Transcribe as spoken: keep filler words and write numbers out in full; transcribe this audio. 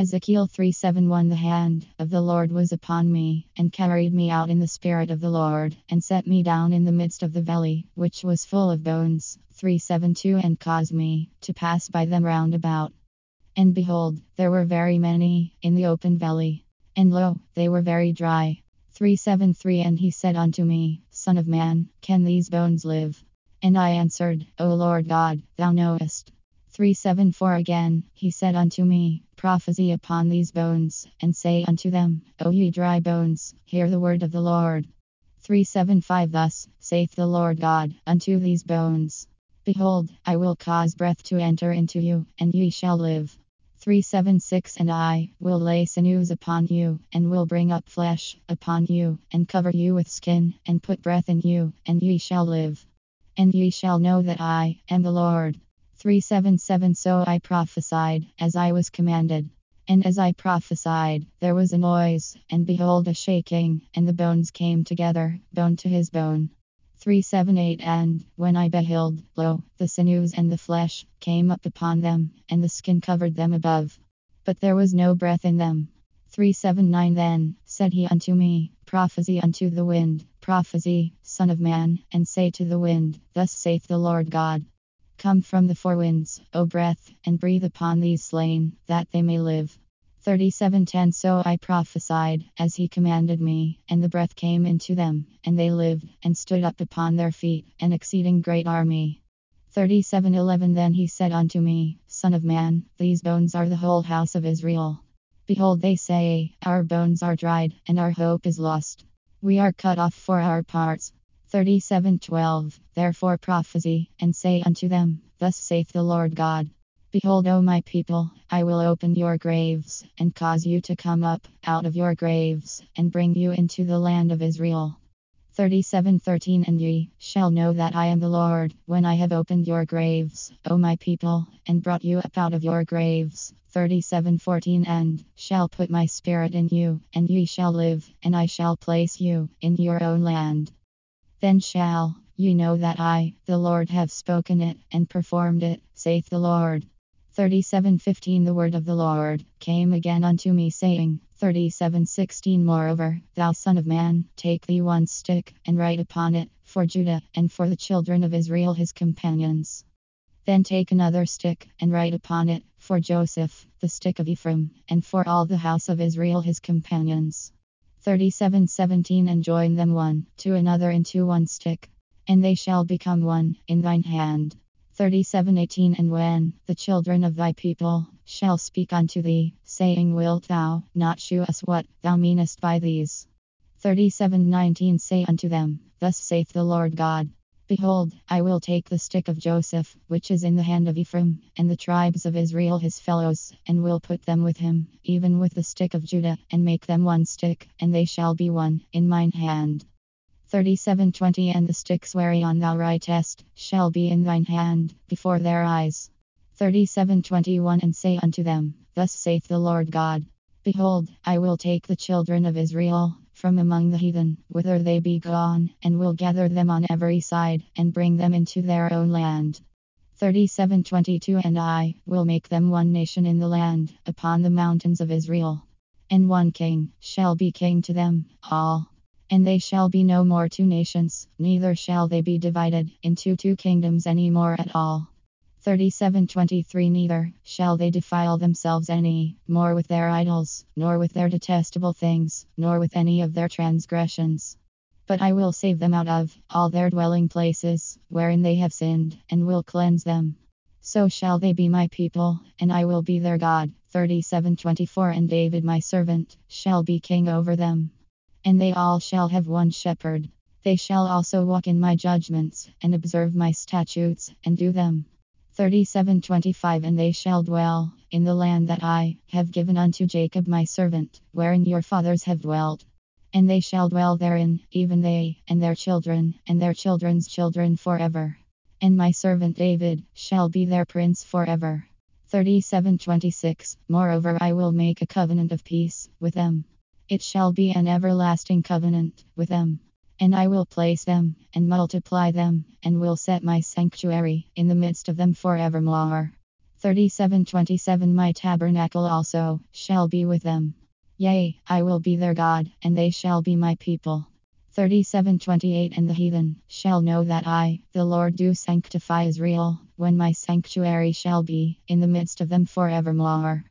Ezekiel three seven one The hand of the Lord was upon me, and carried me out in the spirit of the Lord, and set me down in the midst of the valley, which was full of bones. three seven two And caused me to pass by them round about. And behold, there were very many in the open valley, and lo, they were very dry. three seven three And he said unto me, Son of man, can these bones live? And I answered, O Lord God, thou knowest. three seven four Again he said unto me, Prophesy upon these bones, and say unto them, O ye dry bones, hear the word of the Lord. three seven five Thus saith the Lord God unto these bones, Behold, I will cause breath to enter into you, and ye shall live. three seven six And I will lay sinews upon you, and will bring up flesh upon you, and cover you with skin, and put breath in you, and ye shall live. And ye shall know that I am the Lord. three seven seven So I prophesied, as I was commanded. And as I prophesied, there was a noise, and behold a shaking, and the bones came together, bone to his bone. three seven eight And when I beheld, lo, the sinews and the flesh came up upon them, and the skin covered them above. But there was no breath in them. three seven nine Then said he unto me, Prophesy unto the wind, prophesy, Son of man, and say to the wind, Thus saith the Lord God. Come from the four winds, O breath, and breathe upon these slain, that they may live. thirty-seven ten So I prophesied, as he commanded me, and the breath came into them, and they lived, and stood up upon their feet, an exceeding great army. thirty-seven eleven Then he said unto me, Son of man, these bones are the whole house of Israel. Behold, they say, Our bones are dried, and our hope is lost. We are cut off for our parts. thirty-seven twelve Therefore prophesy, and say unto them, Thus saith the Lord God. Behold, O my people, I will open your graves, and cause you to come up out of your graves, and bring you into the land of Israel. thirty-seven thirteen And ye shall know that I am the Lord, when I have opened your graves, O my people, and brought you up out of your graves. thirty-seven fourteen And shall put my spirit in you, and ye shall live, and I shall place you in your own land. Then shall ye know that I, the Lord, have spoken it, and performed it, saith the Lord. thirty-seven fifteen The word of the Lord came again unto me, saying, thirty-seven sixteen Moreover, thou son of man, take thee one stick, and write upon it, for Judah, and for the children of Israel his companions. Then take another stick, and write upon it, for Joseph, the stick of Ephraim, and for all the house of Israel his companions. thirty-seven seventeen And join them one to another into one stick, and they shall become one in thine hand. thirty-seven eighteen And when the children of thy people shall speak unto thee, saying, Wilt thou not shew us what thou meanest by these? thirty-seven nineteen Say unto them, Thus saith the Lord God. Behold, I will take the stick of Joseph, which is in the hand of Ephraim, and the tribes of Israel his fellows, and will put them with him, even with the stick of Judah, and make them one stick, and they shall be one in mine hand. thirty-seven twenty And the sticks whereon thou writest shall be in thine hand, before their eyes. thirty-seven twenty-one And say unto them, Thus saith the Lord God. Behold, I will take the children of Israel from among the heathen, whither they be gone, and will gather them on every side, and bring them into their own land. thirty-seven twenty-two And I will make them one nation in the land, upon the mountains of Israel. And one king shall be king to them all. And they shall be no more two nations, neither shall they be divided into two kingdoms any more at all. thirty-seven twenty-three Neither shall they defile themselves any more with their idols, nor with their detestable things, nor with any of their transgressions. But I will save them out of all their dwelling places, wherein they have sinned, and will cleanse them. So shall they be my people, and I will be their God. thirty-seven twenty-four And David my servant shall be king over them. And they all shall have one shepherd. They shall also walk in my judgments, and observe my statutes, and do them. thirty-seven twenty-five And they shall dwell in the land that I have given unto Jacob my servant, wherein your fathers have dwelt. And they shall dwell therein, even they, and their children, and their children's children forever. And my servant David shall be their prince forever. thirty-seven twenty-six Moreover, I will make a covenant of peace with them. It shall be an everlasting covenant with them. And I will place them, and multiply them, and will set my sanctuary in the midst of them forevermore. thirty-seven twenty-seven My tabernacle also shall be with them. Yea, I will be their God, and they shall be my people. thirty-seven twenty-eight And the heathen shall know that I, the Lord, do sanctify Israel, when my sanctuary shall be in the midst of them forevermore.